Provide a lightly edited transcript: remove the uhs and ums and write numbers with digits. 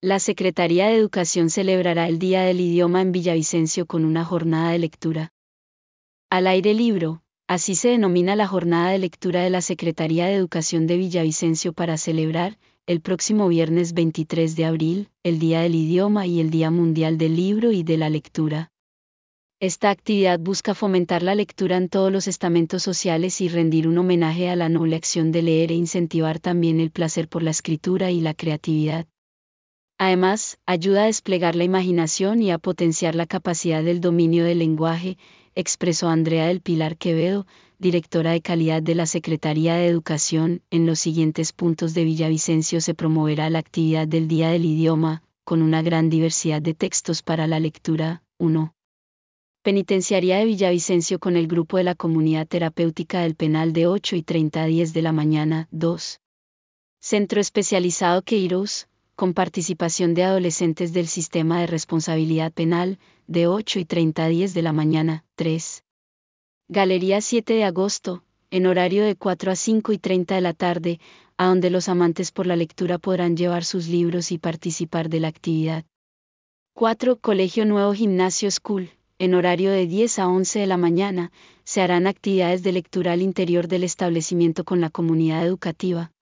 La Secretaría de Educación celebrará el Día del Idioma en Villavicencio con una jornada de lectura. Al aire libro, así se denomina la jornada de lectura de la Secretaría de Educación de Villavicencio para celebrar, el próximo viernes 23 de abril, el Día del Idioma y el Día Mundial del Libro y de la Lectura. Esta actividad busca fomentar la lectura en todos los estamentos sociales y rendir un homenaje a la noble acción de leer e incentivar también el placer por la escritura y la creatividad. Además, ayuda a desplegar la imaginación y a potenciar la capacidad del dominio del lenguaje, expresó Andrea del Pilar Quevedo, directora de calidad de la Secretaría de Educación. En los siguientes puntos de Villavicencio se promoverá la actividad del Día del Idioma, con una gran diversidad de textos para la lectura. 1. Penitenciaría de Villavicencio con el grupo de la Comunidad Terapéutica del Penal de 8:30 a 10 de la mañana. 2. Centro Especializado Queiroz, con participación de adolescentes del Sistema de Responsabilidad Penal, de 8:30 a 10 de la mañana. 3. Galería 7 de agosto, en horario de 4 a 5:30 de la tarde, a donde los amantes por la lectura podrán llevar sus libros y participar de la actividad. 4. Colegio Nuevo Gimnasio School, en horario de 10 a 11 de la mañana, se harán actividades de lectura al interior del establecimiento con la comunidad educativa.